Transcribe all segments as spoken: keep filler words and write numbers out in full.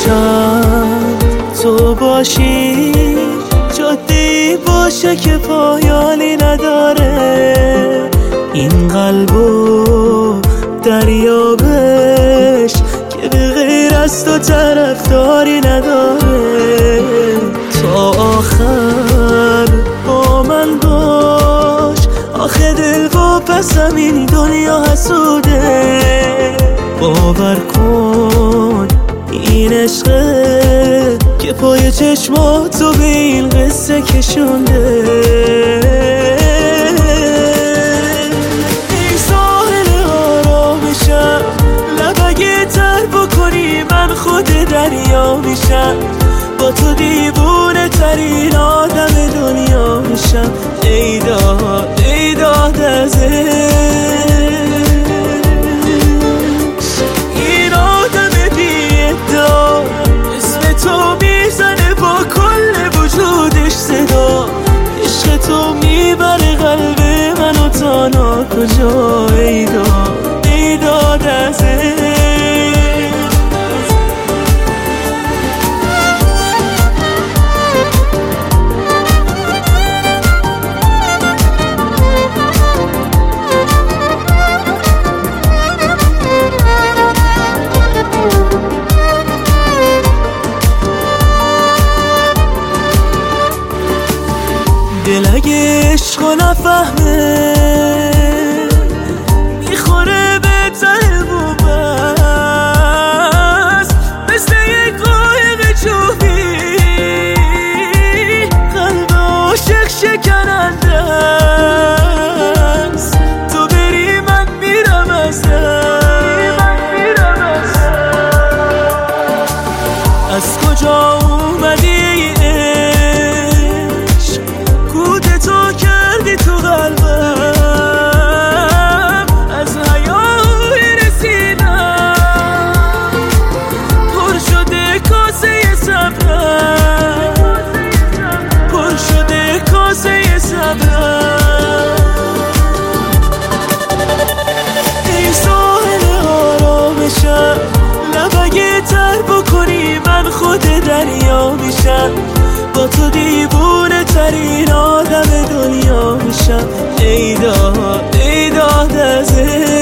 باشم تو باشی، جاده‌ای باشه که پایانی نداره، این قلبو دریابش که به غیر از تو طرفداری نداره. تا آخر با من باش، آخه دل و پسم این دنیا حسوده. باور کن این عشقه که پای چشماتو به این قصه کشونده. این ساحل آرامشم، لب اگه تر بکنی من خود دریا میشم، با تو دیوونه ترین آدم دنیا میشم. ای داد ای داد از این آدم بی ادعا، اسم تو میزنه با کل وجودش صدا. عشق تو میبره قلب منو تا ناکجا. ای داد ای داد از دل اگه عشقو نفهمه میخوره به ته بوبست، مثل یک قایق جوبی قلب عاشق شکننده است. تو بری من میرم از از کجا اومدی تو قلبم، از حیای رسیدم پر شده کاسه صبرم، پر شده کاسه صبرم. این ساحل آرامشم، لب اگه تر بکنی من خود دریا میشم، با تو دیوونه ترین آدم دنیا میشم. ای داد ای داد از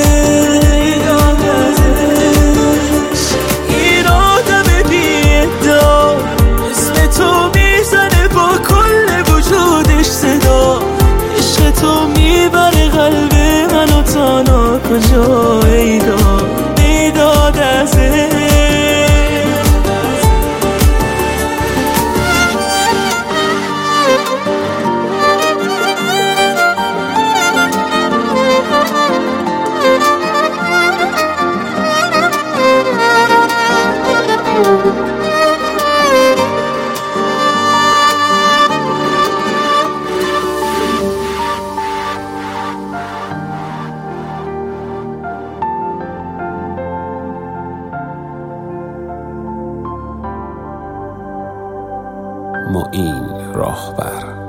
این آدم بی ادعا، اسم تو میزنه با کل وجودش صدا. عشق تو میبره قلب منو تا ناکجا. ای داد ای داد از معین راهبر.